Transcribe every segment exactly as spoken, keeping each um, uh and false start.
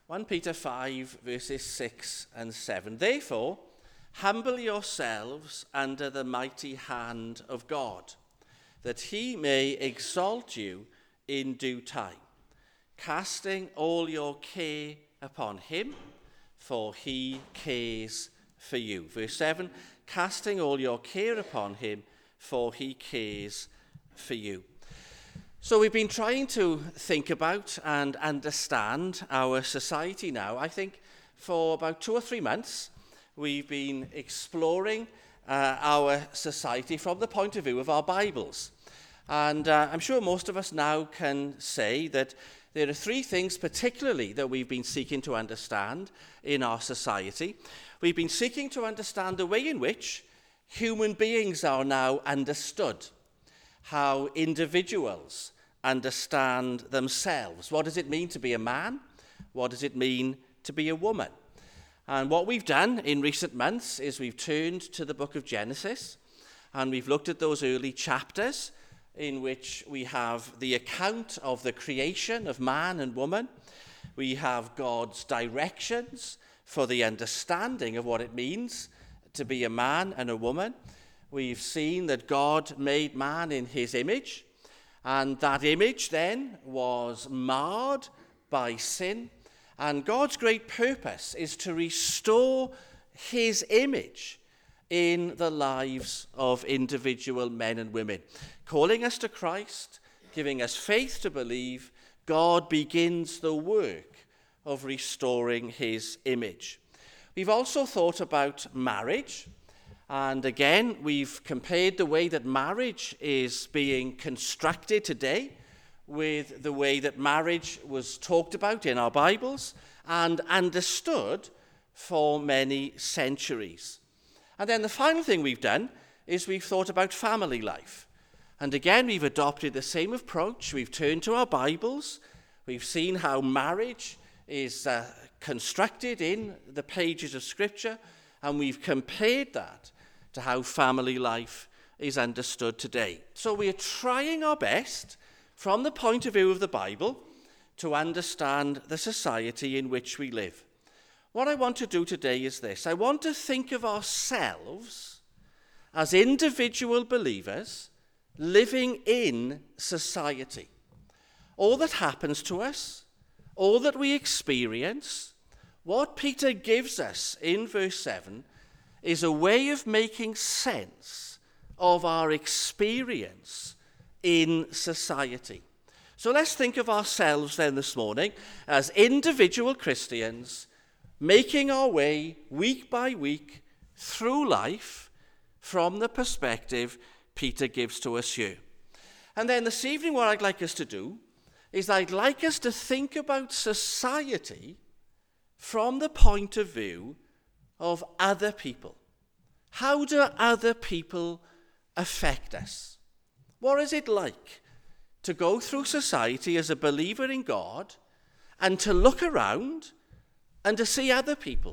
First Peter five, verses six and seven. Therefore, humble yourselves under the mighty hand of God, that he may exalt you in due time, casting all your care upon him, for he cares for you. Verse seven, casting all your care upon him, for he cares for you. So we've been trying to think about and understand our society now. I think for about two or three months, we've been exploring uh, our society from the point of view of our Bibles. And uh, I'm sure most of us now can say that there are three things particularly that we've been seeking to understand in our society. We've been seeking to understand the way in which human beings are now understood, how individuals understand themselves. What does it mean to be a man? What does it mean to be a woman? And what we've done in recent months is we've turned to the book of Genesis, and we've looked at those early chapters in which we have the account of the creation of man and woman. We have God's directions for the understanding of what it means to be a man and a woman. We've seen that God made man in his image, and that image then was marred by sin. And God's great purpose is to restore his image in the lives of individual men and women. Calling us to Christ, giving us faith to believe, God begins the work of restoring his image. We've also thought about marriage. And again, we've compared the way that marriage is being constructed today with the way that marriage was talked about in our Bibles and understood for many centuries. And then the final thing we've done is we've thought about family life. And again, we've adopted the same approach. We've turned to our Bibles. We've seen how marriage is uh, constructed in the pages of Scripture, and we've compared that to how family life is understood today. So we are trying our best, from the point of view of the Bible, to understand the society in which we live. What I want to do today is this. I want to think of ourselves as individual believers living in society. All that happens to us, all that we experience, what Peter gives us in verse seven is a way of making sense of our experience in society. So let's think of ourselves then this morning as individual Christians making our way week by week through life from the perspective Peter gives to us here. And then this evening what I'd like us to do is I'd like us to think about society from the point of view of other people. How do other people affect us? What is it like to go through society as a believer in God and to look around and to see other people,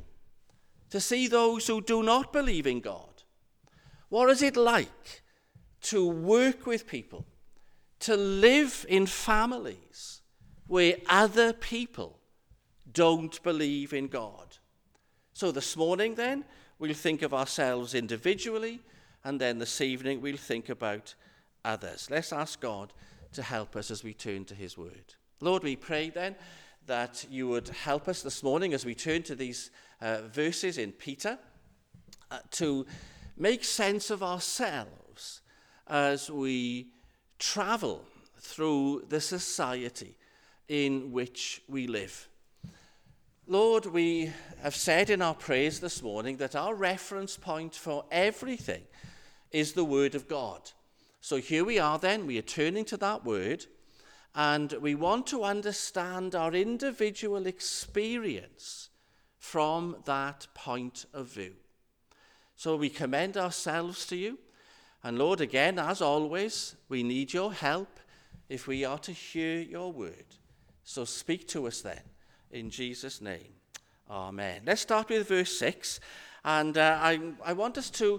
to see those who do not believe in God? What is it like to work with people, to live in families where other people don't believe in God? So this morning then, we'll think of ourselves individually, and then this evening we'll think about others. Let's ask God to help us as we turn to his word. Lord, we pray then that you would help us this morning as we turn to these uh, verses in Peter uh, to make sense of ourselves as we travel through the society in which we live. Lord, we have said in our prayers this morning that our reference point for everything is the Word of God. So here we are then, we are turning to that Word, and we want to understand our individual experience from that point of view. So we commend ourselves to you, and Lord, again, as always, we need your help if we are to hear your Word. So speak to us then. In Jesus' name, amen. Let's start with verse six. And uh, I, I want us to,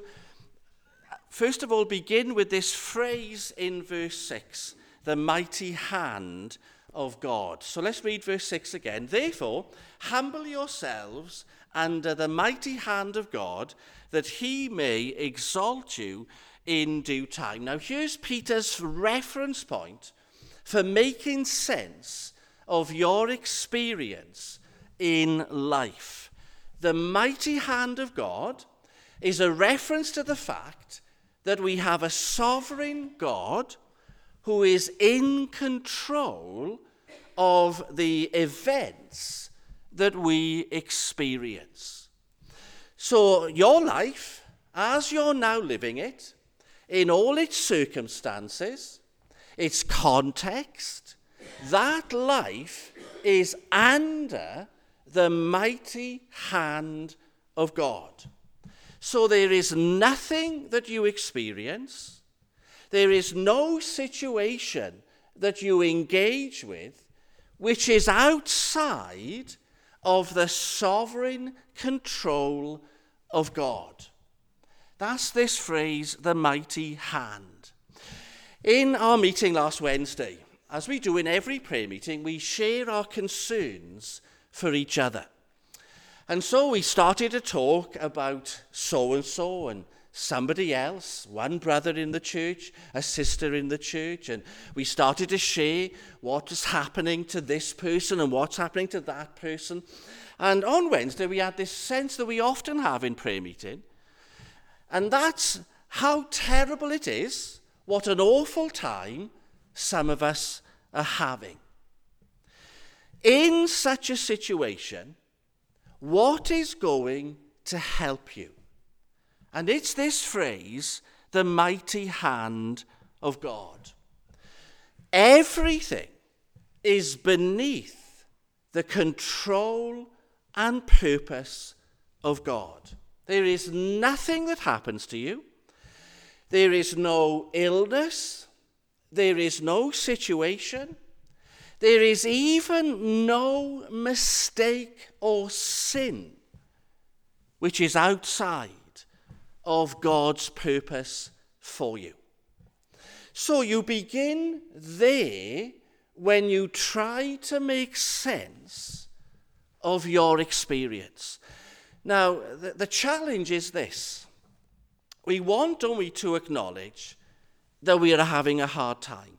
first of all, begin with this phrase in verse six, the mighty hand of God. So let's read verse six again. Therefore, humble yourselves under the mighty hand of God, that he may exalt you in due time. Now, here's Peter's reference point for making sense of your experience in life. The mighty hand of God is a reference to the fact that we have a sovereign God who is in control of the events that we experience. So your life, as you're now living it, in all its circumstances, its context, that life is under the mighty hand of God. So there is nothing that you experience, there is no situation that you engage with which is outside of the sovereign control of God. That's this phrase, the mighty hand. In our meeting last Wednesday, as we do in every prayer meeting, we share our concerns for each other. And so we started to talk about so-and-so and somebody else, one brother in the church, a sister in the church, and we started to share what is happening to this person and what's happening to that person. And on Wednesday, we had this sense that we often have in prayer meeting, and that's how terrible it is, what an awful time some of us are having. In such a situation, what is going to help you? And it's this phrase, the mighty hand of God. Everything is beneath the control and purpose of God. There is nothing that happens to you. There is no illness. There is no situation. There is even no mistake or sin which is outside of God's purpose for you. So you begin there when you try to make sense of your experience. Now, the, the challenge is this. We want, don't we, to acknowledge that we are having a hard time.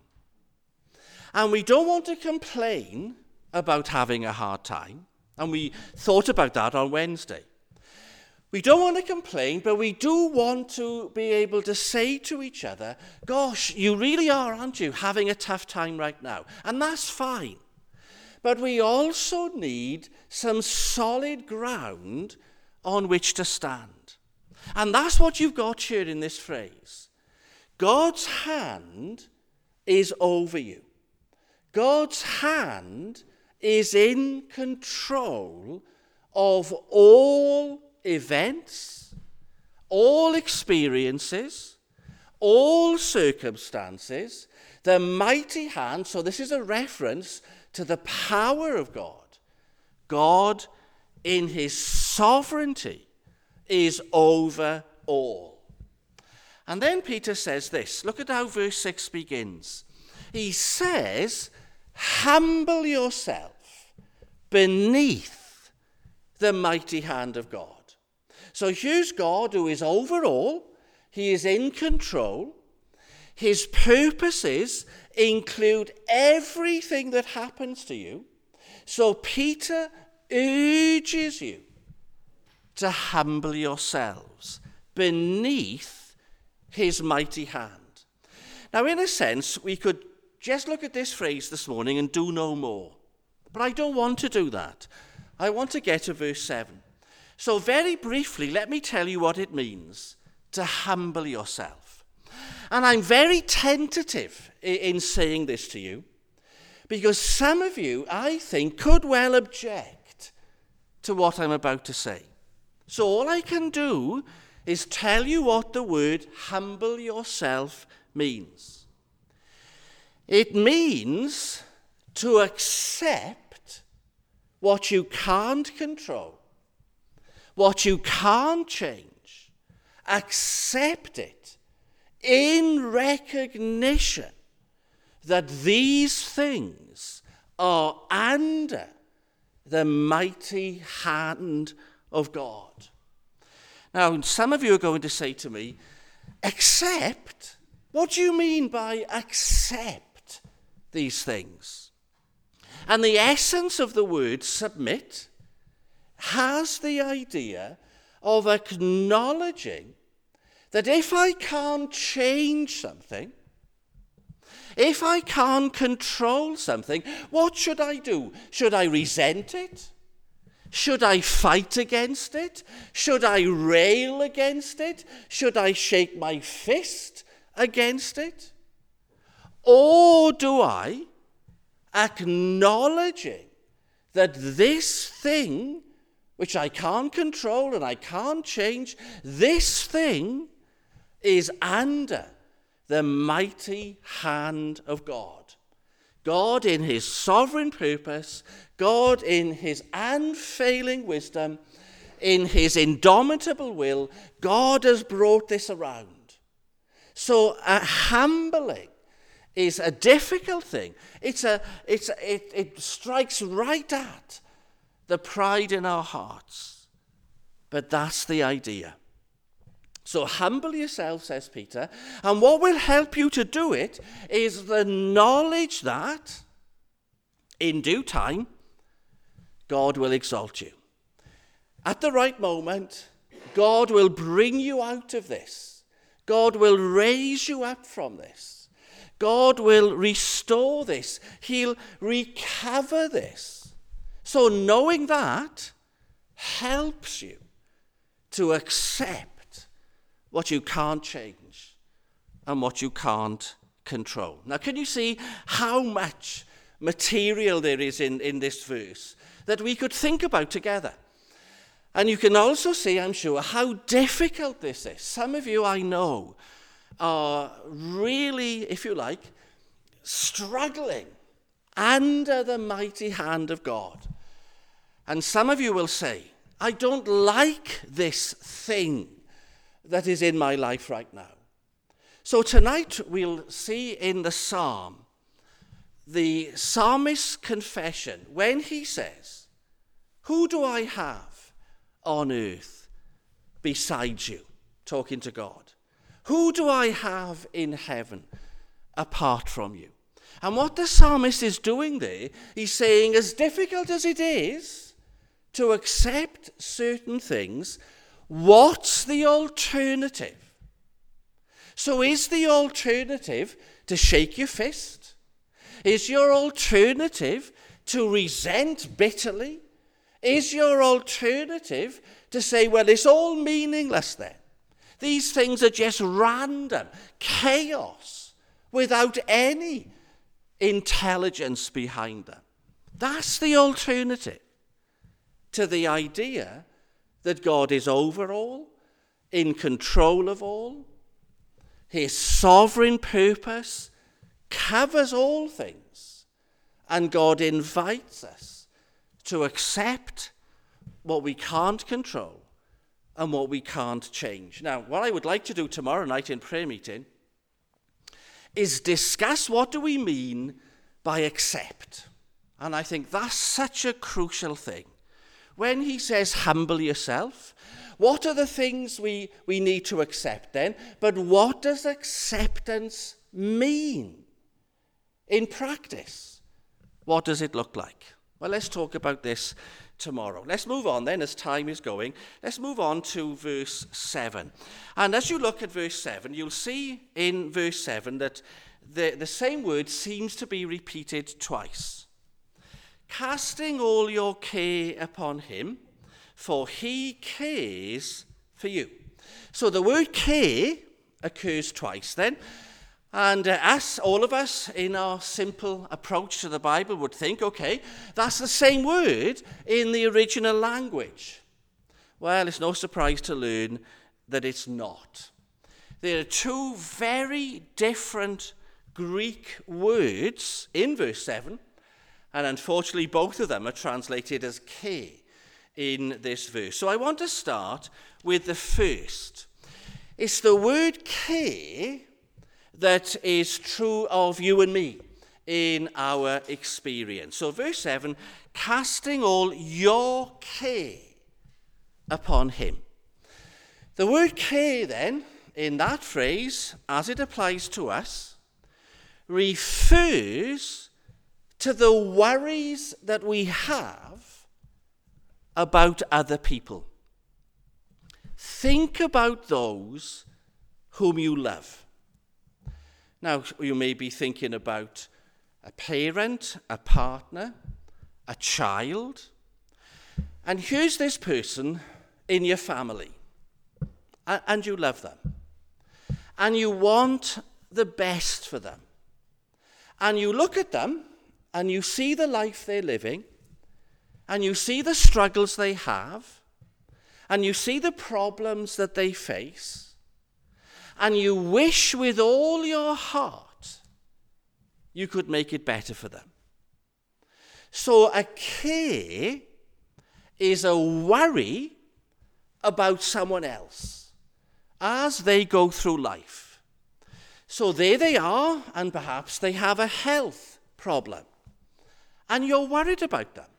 And we don't want to complain about having a hard time. And we thought about that on Wednesday. We don't want to complain, but we do want to be able to say to each other, gosh, you really are, aren't you, having a tough time right now? And that's fine. But we also need some solid ground on which to stand. And that's what you've got here in this phrase. God's hand is over you. God's hand is in control of all events, all experiences, all circumstances. The mighty hand, so this is a reference to the power of God. God, in his sovereignty, is over all. And then Peter says this. Look at how verse six begins. He says, humble yourself beneath the mighty hand of God. So here's God who is over all. He is in control. His purposes include everything that happens to you. So Peter urges you to humble yourselves beneath his mighty hand. Now, in a sense, we could just look at this phrase this morning and do no more. But I don't want to do that. I want to get to verse seven. So very briefly, let me tell you what it means to humble yourself. And I'm very tentative in saying this to you, because some of you, I think, could well object to what I'm about to say. So all I can do is tell you what the word humble yourself means. It means to accept what you can't control, what you can't change. Accept it in recognition that these things are under the mighty hand of God. Now, some of you are going to say to me, accept? What do you mean by accept these things? And the essence of the word submit has the idea of acknowledging that if I can't change something, if I can't control something, what should I do? Should I resent it? Should I fight against it? Should I rail against it? Should I shake my fist against it? Or do I, acknowledging that this thing, which I can't control and I can't change, this thing is under the mighty hand of God. God in his sovereign purpose, God in his unfailing wisdom, in his indomitable will, God has brought this around. So uh, humbling is a difficult thing. It's a, it's a, it, it strikes right at the pride in our hearts. But that's the idea. So humble yourself, says Peter, and what will help you to do it is the knowledge that in due time, God will exalt you. At the right moment, God will bring you out of this. God will raise you up from this. God will restore this. He'll recover this. So knowing that helps you to accept what you can't change and what you can't control. Now, can you see how much material there is in, in this verse that we could think about together? And you can also see, I'm sure, how difficult this is. Some of you, I know, are really, if you like, struggling under the mighty hand of God. And some of you will say, I don't like this thing that is in my life right now. So tonight we'll see in the psalm the psalmist's confession when he says, who do I have on earth besides you? Talking to God. Who do I have in heaven apart from you? And what the psalmist is doing there, he's saying, as difficult as it is to accept certain things, what's the alternative? So is the alternative to shake your fist? Is your alternative to resent bitterly? Is your alternative to say, well, it's all meaningless then? These things are just random, chaos, without any intelligence behind them. That's the alternative to the idea that God is over all, in control of all. His sovereign purpose covers all things. And God invites us to accept what we can't control and what we can't change. Now, what I would like to do tomorrow night in prayer meeting is discuss what do we mean by accept. And I think that's such a crucial thing. When he says humble yourself, what are the things we, we need to accept then? But what does acceptance mean in practice? What does it look like? Well, let's talk about this tomorrow. Let's move on then as time is going. Let's move on to verse seven. And as you look at verse seven, you'll see in verse seven that the, the same word seems to be repeated twice. Casting all your care upon him, for he cares for you. So the word care occurs twice then. And uh, us, all of us, in our simple approach to the Bible would think, okay, that's the same word in the original language. Well, it's no surprise to learn that it's not. There are two very different Greek words in verse seven, and unfortunately both of them are translated as care in this verse. So I want to start with the first. It's the word care that is true of you and me in our experience. So verse seven, casting all your care upon him. The word care then, in that phrase, as it applies to us, refers to the worries that we have about other people. Think about those whom you love. Now, you may be thinking about a parent, a partner, a child. And here's this person in your family, and you love them. And you want the best for them. And you look at them, and you see the life they're living, and you see the struggles they have, and you see the problems that they face, and you wish with all your heart you could make it better for them. So a care is a worry about someone else as they go through life. So there they are, and perhaps they have a health problem, and you're worried about them,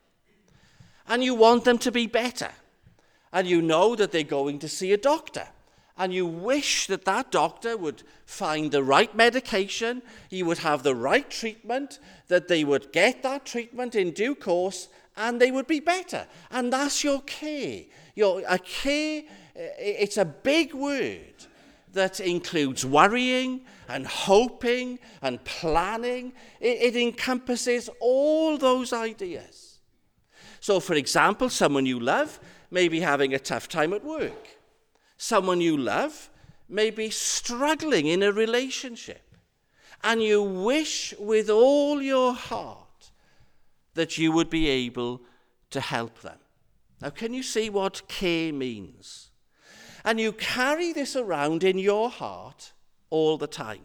and you want them to be better, and you know that they're going to see a doctor, and you wish that that doctor would find the right medication, he would have the right treatment, that they would get that treatment in due course, and they would be better. And that's your care. Your, a care, it's a big word that includes worrying and hoping and planning. It, it encompasses all those ideas. So, for example, someone you love may be having a tough time at work. Someone you love may be struggling in a relationship, and you wish with all your heart that you would be able to help them. Now, can you see what care means? And you carry this around in your heart all the time.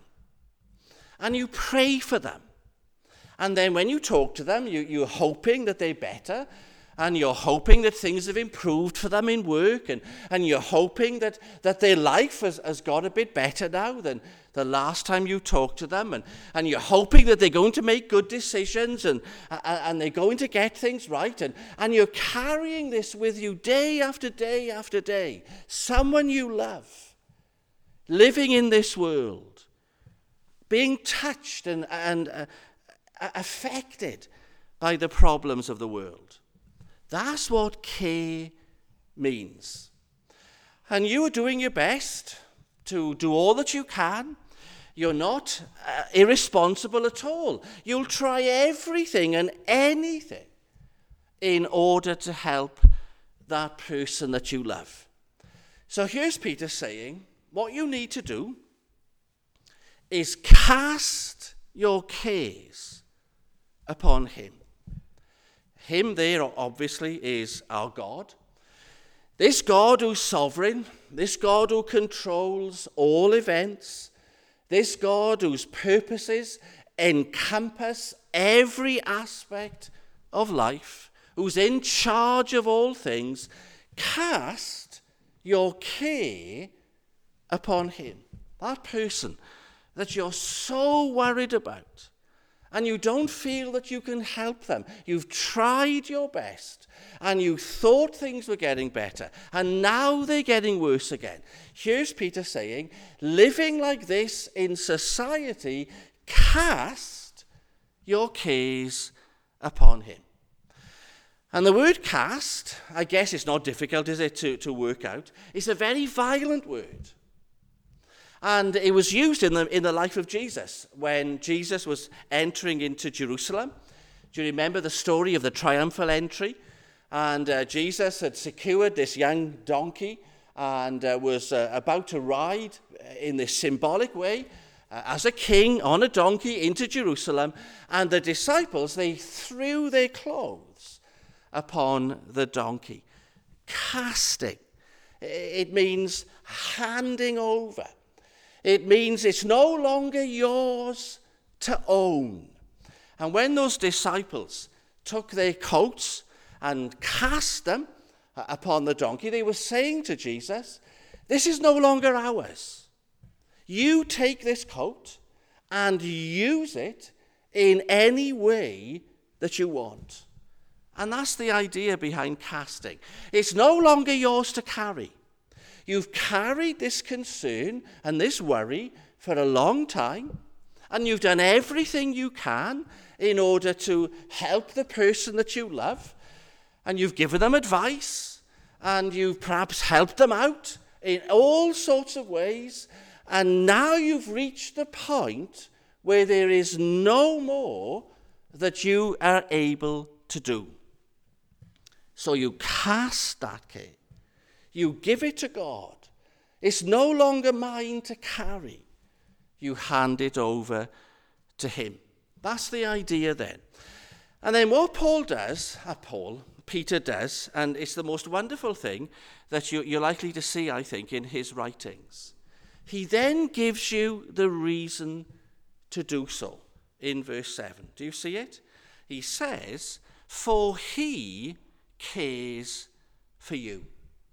And you pray for them. And then when you talk to them, you, you're hoping that they're better, and you're hoping that things have improved for them in work, and, and you're hoping that, that their life has, has got a bit better now than the last time you talked to them, and, and you're hoping that they're going to make good decisions, and, and they're going to get things right, and, and you're carrying this with you day after day after day. Someone you love, living in this world, being touched and, and uh, affected by the problems of the world. That's what care means. And you are doing your best to do all that you can. You're not uh, irresponsible at all. You'll try everything and anything in order to help that person that you love. So here's Peter saying, what you need to do is cast your cares upon him. Him there, obviously, is our God. This God who's sovereign, this God who controls all events, this God whose purposes encompass every aspect of life, who's in charge of all things, cast your care upon him. That person that you're so worried about, and you don't feel that you can help them. You've tried your best, and you thought things were getting better, and now they're getting worse again. Here's Peter saying, living like this in society, cast your cares upon him. And the word cast, I guess it's not difficult, is it, to, to work out? It's a very violent word. And it was used in the, in the life of Jesus when Jesus was entering into Jerusalem. Do you remember the story of the triumphal entry? And uh, Jesus had secured this young donkey and uh, was uh, about to ride in this symbolic way uh, as a king on a donkey into Jerusalem. And the disciples, they threw their clothes upon the donkey. Casting. It means handing over. It means it's no longer yours to own. And when those disciples took their coats and cast them upon the donkey, they were saying to Jesus, this is no longer ours. You take this coat and use it in any way that you want. And that's the idea behind casting. It's no longer yours to carry. You've carried this concern and this worry for a long time, and you've done everything you can in order to help the person that you love, and you've given them advice, and you've perhaps helped them out in all sorts of ways, and now you've reached the point where there is no more that you are able to do. So you cast that care. You give it to God. It's no longer mine to carry. You hand it over to him. That's the idea then. And then what Paul does, uh, Paul, Peter does, and it's the most wonderful thing that you, you're likely to see, I think, in his writings. He then gives you the reason to do so in verse seven. Do you see it? He says, for he cares for you.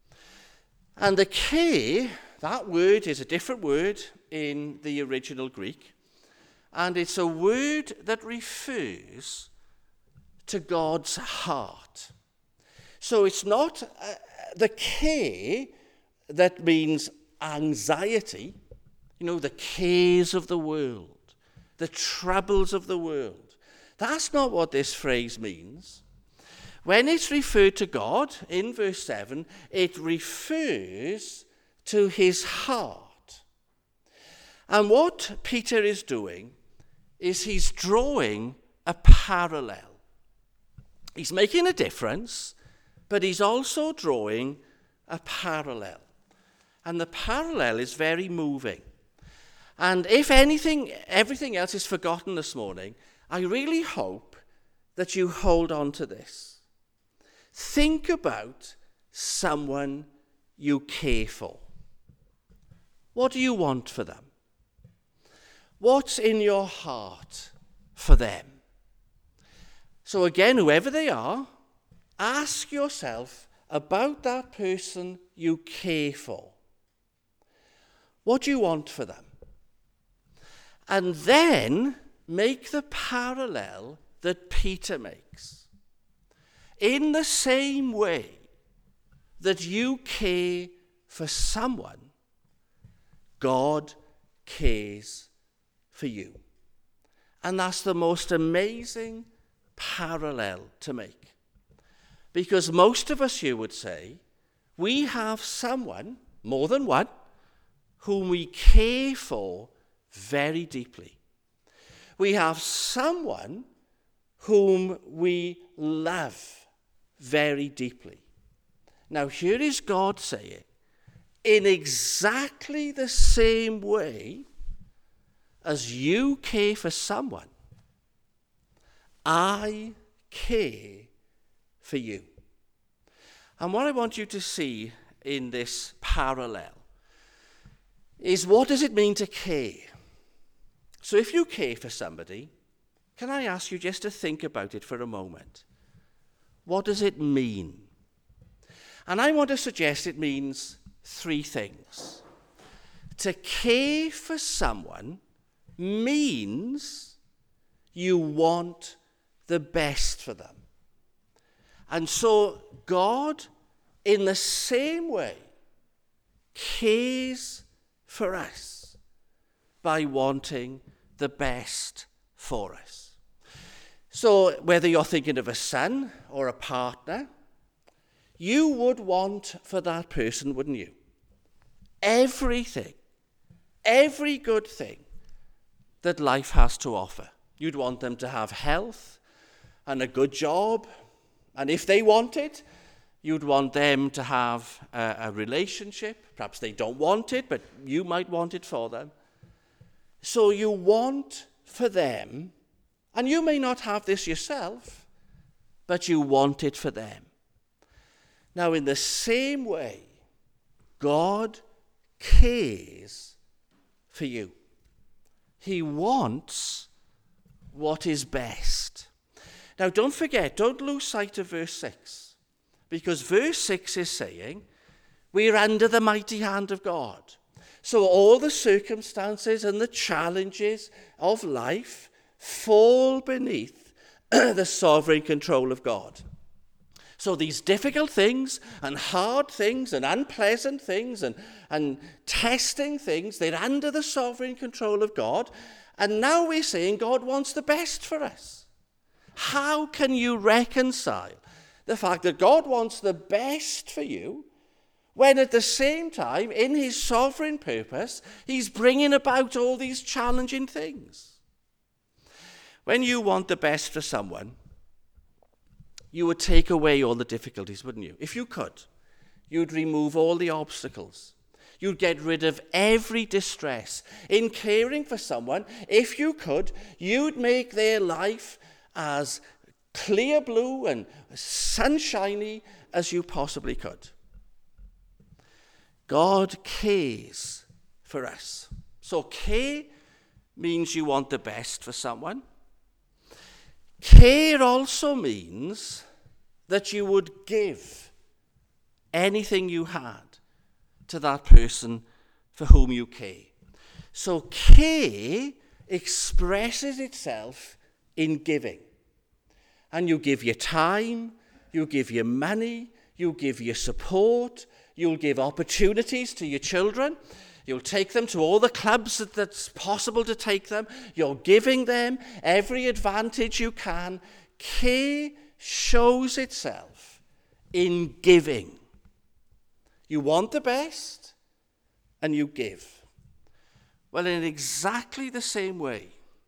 And the care, that word is a different word in the original Greek. And it's a word that refers to God's heart. So it's not uh, the care that means anxiety, you know, the cares of the world, the troubles of the world. That's not what this phrase means. When it's referred to God in verse seven, it refers to his heart. And what Peter is doing is he's drawing a parallel. He's making a difference, but he's also drawing a parallel. And the parallel is very moving. And if anything, everything else is forgotten this morning, I really hope that you hold on to this. Think about someone you care for. What do you want for them? What's in your heart for them? So again, whoever they are, ask yourself about that person you care for. What do you want for them? And then make the parallel that Peter makes. In the same way that you care for someone, God cares for you. And that's the most amazing parallel to make. Because most of us, you would say, we have someone, more than one, whom we care for very deeply. We have someone whom we love very deeply. Now, here is God saying, in exactly the same way as you care for someone, I care for you. And what I want you to see in this parallel is, what does it mean to care? So if you care for somebody, can I ask you just to think about it for a moment? What does it mean? And I want to suggest it means three things. To care for someone means you want the best for them. And so God, in the same way, cares for us by wanting the best for us. So whether you're thinking of a son or a partner, you would want for that person, wouldn't you? Everything, every good thing that life has to offer. You'd want them to have health and a good job. And if they want it, you'd want them to have a, a relationship. Perhaps they don't want it, but you might want it for them. So you want for them, and you may not have this yourself, but you want it for them. Now, in the same way, God cares for you. He wants what is best. Now, don't forget, don't lose sight of verse six, because verse six is saying we're under the mighty hand of God. So all the circumstances and the challenges of life fall beneath the sovereign control of God. So these difficult things and hard things and unpleasant things and, and testing things, they're under the sovereign control of God. And now we're saying God wants the best for us. How can you reconcile the fact that God wants the best for you when at the same time, in his sovereign purpose, he's bringing about all these challenging things? When you want the best for someone, you would take away all the difficulties, wouldn't you? If you could, you'd remove all the obstacles. You'd get rid of every distress. In caring for someone, if you could, you'd make their life as clear blue and sunshiny as you possibly could. God cares for us. So care means you want the best for someone. Care also means that you would give anything you had to that person for whom you care. So care expresses itself in giving. And you give your time, you give your money, you give your support, you'll give opportunities to your children. You'll take them to all the clubs that, that's possible to take them. You're giving them every advantage you can. Care shows itself in giving. You want the best, and you give. Well, in exactly the same way,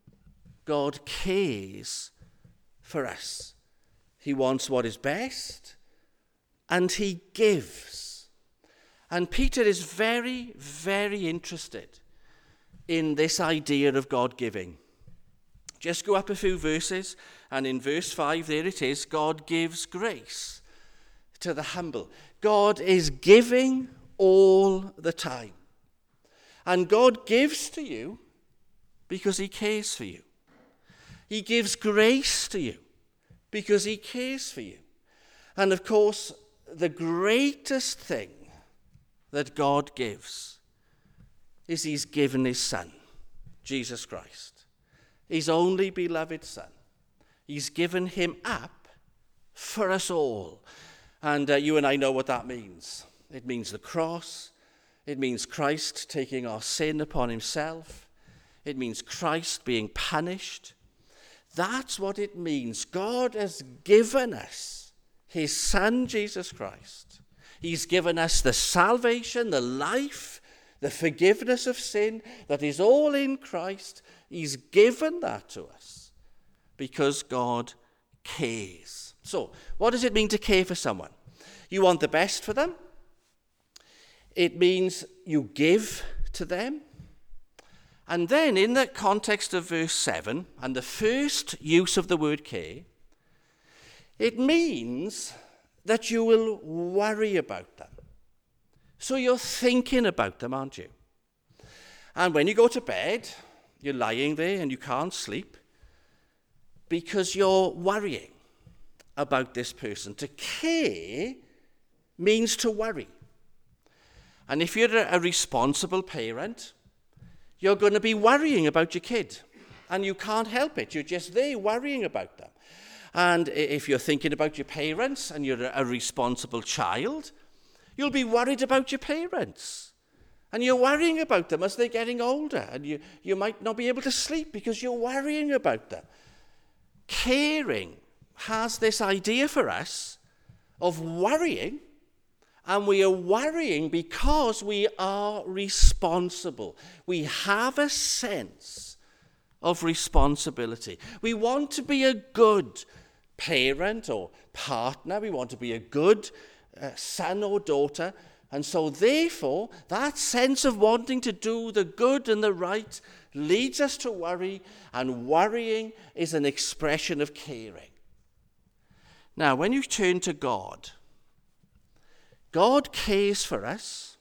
God cares for us. He wants what is best, and he gives. And Peter is very, very interested in this idea of God giving. Just go up a few verses, and in verse five, there it is, God gives grace to the humble. God is giving all the time. And God gives to you because he cares for you. He gives grace to you because he cares for you. And of course, the greatest thing that God gives is he's given his Son, Jesus Christ, his only beloved Son. He's given him up for us all. And uh, you and I know what that means. It means the cross. It means Christ taking our sin upon himself. It means Christ being punished. That's what it means. God has given us his Son, Jesus Christ. He's given us the salvation, the life, the forgiveness of sin that is all in Christ. He's given that to us because God cares. So, what does it mean to care for someone? You want the best for them. It means you give to them. And then in the context of verse seven, and the first use of the word care, it means that you will worry about them. So you're thinking about them, aren't you? And when you go to bed, you're lying there and you can't sleep because you're worrying about this person. To care means to worry. And if you're a responsible parent, you're going to be worrying about your kid. And you can't help it. You're just there worrying about them. And if you're thinking about your parents and you're a responsible child, you'll be worried about your parents. And you're worrying about them as they're getting older. And you, you might not be able to sleep because you're worrying about them. Caring has this idea for us of worrying. And we are worrying because we are responsible. We have a sense of responsibility. We want to be a good parent or partner. We want to be a good uh, son or daughter. And so therefore, that sense of wanting to do the good and the right leads us to worry, and worrying is an expression of caring. Now, when you turn to God, God cares for us.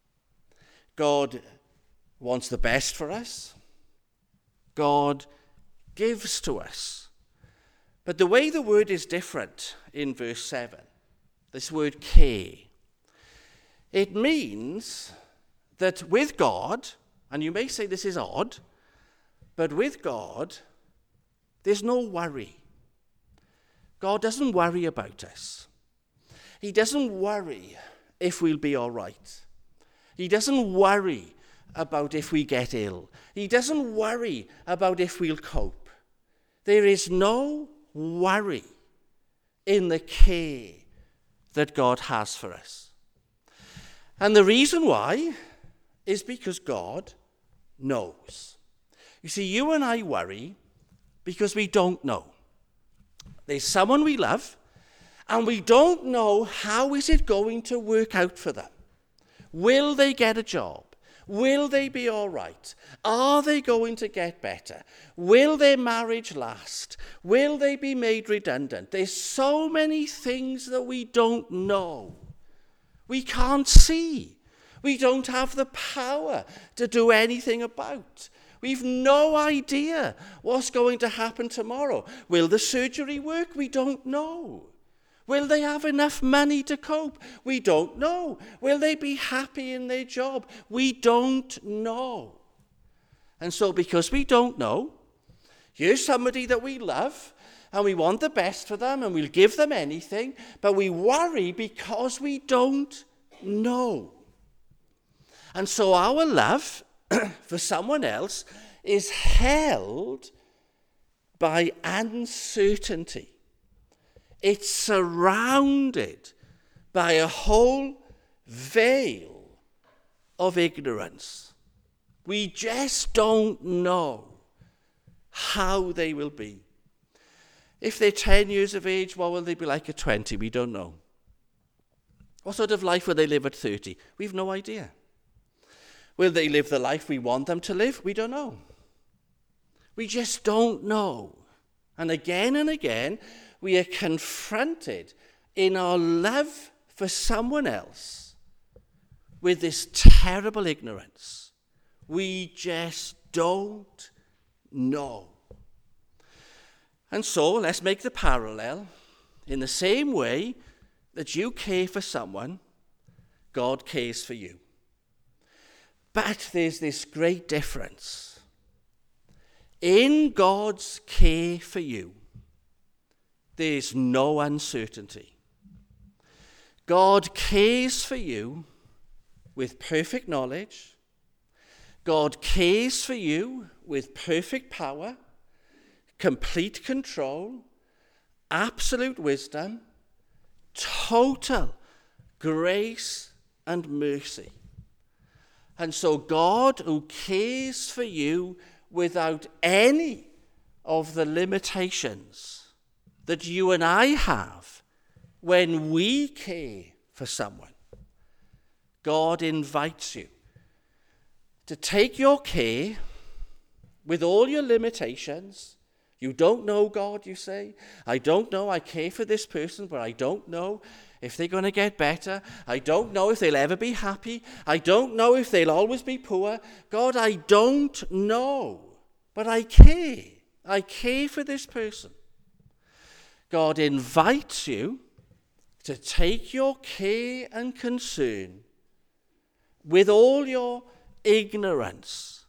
God wants the best for us. God gives to us. But the way the word is different in verse seven, this word care, it means that with God, and you may say this is odd, but with God, There's no worry. God doesn't worry about us. He doesn't worry if we'll be all right. He doesn't worry about if we get ill. He doesn't worry about if we'll cope. There is no worry in the care that God has for us. And the reason why is because God knows. You see, you and I worry because we don't know. There's someone we love, and we don't know how is it going to work out for them. Will they get a job? Will they be all right? Are they going to get better? Will their marriage last? Will they be made redundant? There's so many things that we don't know. We can't see. We don't have the power to do anything about. We've no idea what's going to happen tomorrow. Will the surgery work? We don't know. Will they have enough money to cope? We don't know. Will they be happy in their job? We don't know. And so because we don't know, here's somebody that we love, and we want the best for them, and we'll give them anything, but we worry because we don't know. And so our love for someone else is held by uncertainty. It's surrounded by a whole veil of ignorance. We just don't know how they will be. If they're ten years of age, what will they be like at twenty? We don't know. What sort of life will they live at thirty? We've no idea. Will they live the life we want them to live? We don't know. We just don't know. And again and again, we are confronted in our love for someone else with this terrible ignorance. We just don't know. And so let's make the parallel. In the same way that you care for someone, God cares for you. But there's this great difference. In God's care for you, there's no uncertainty. God cares for you with perfect knowledge. God cares for you with perfect power, complete control, absolute wisdom, total grace and mercy. And so God, who cares for you without any of the limitations that you and I have when we care for someone, God invites you to take your care with all your limitations. You don't know God, you say. I don't know. I care for this person, but I don't know if they're going to get better. I don't know if they'll ever be happy. I don't know if they'll always be poor. God, I don't know, but I care. I care for this person. God invites you to take your care and concern with all your ignorance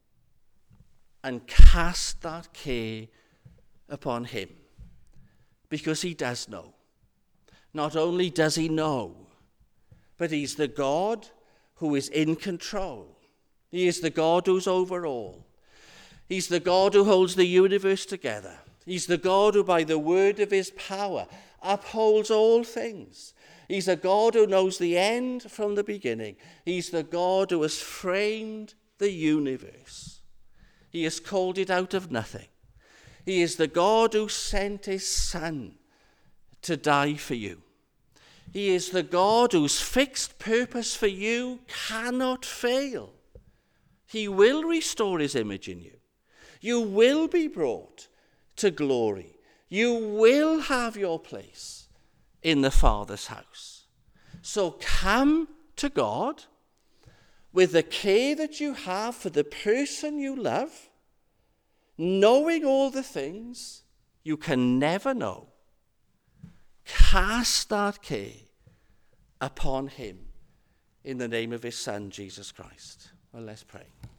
and cast that care upon him, because he does know. Not only does he know, but he's the God who is in control. He is the God who's over all. He's the God who holds the universe together. He's the God who, by the word of his power, upholds all things. He's a God who knows the end from the beginning. He's the God who has framed the universe. He has called it out of nothing. He is the God who sent his Son to die for you. He is the God whose fixed purpose for you cannot fail. He will restore his image in you. You will be brought to glory. You will have your place in the Father's house. So come to God with the care that you have for the person you love, knowing all the things you can never know. Cast that care upon him in the name of his Son, Jesus Christ. Well, let's pray.